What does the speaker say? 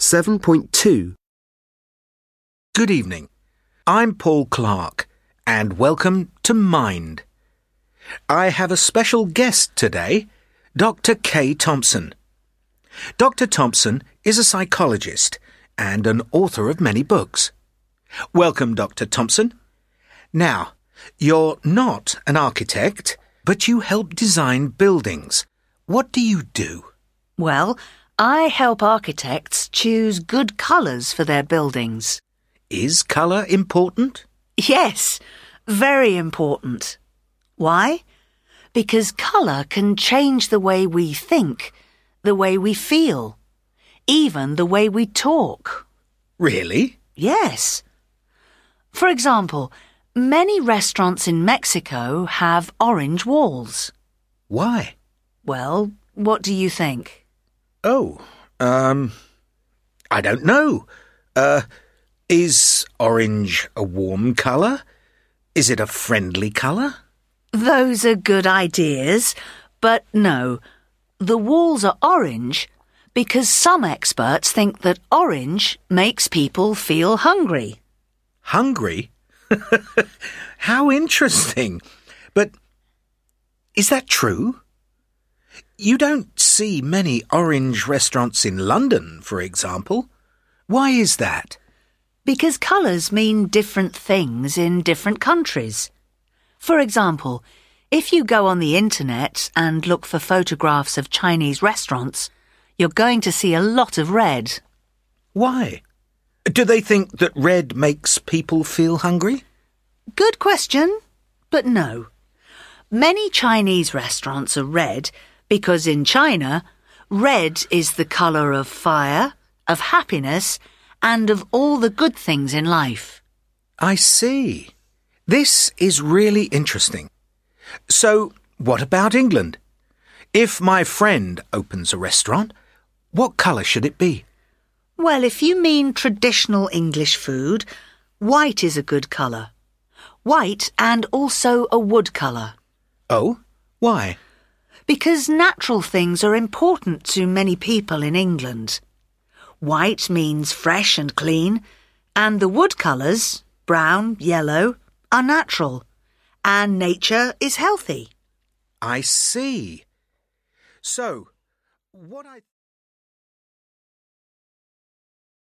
7.2. Good evening. I'm Paul Clark, and welcome to Mind. I have a special guest today, Dr. Kay Thompson. Dr. Thompson is a psychologist and an author of many books. Welcome, Dr. Thompson. Now, you're not an architect, but you help design buildings. What do you do? Well, I help architects choose good colours for their buildings. Is colour important? Yes, very important. Why? Because colour can change the way we think, the way we feel, even the way we talk. Really? Yes. For example, many restaurants in Mexico have orange walls. Why? Well, what do you think? I don't know. Is orange a warm colour? Is it a friendly colour? Those are good ideas, but no. The walls are orange because some experts think that orange makes people feel hungry. Hungry? How interesting. But is that true? You don't see many orange restaurants in London, for example. Why is that? Because colours mean different things in different countries. For example, if you go on the internet and look for photographs of Chinese restaurants, you're going to see a lot of red. Why? Do they think that red makes people feel hungry? Good question, but no. Many Chinese restaurants are red because in China, red is the colour of fire, of happiness, and of all the good things in life. I see. This is really interesting. So, what about England? If my friend opens a restaurant, what colour should it be? Well, if you mean traditional English food, white is a good colour. White and also a wood colour. Oh, why? Because natural things are important to many people in England. White means fresh and clean, and the wood colours, brown, yellow, are natural, and nature is healthy. I see. So, what I...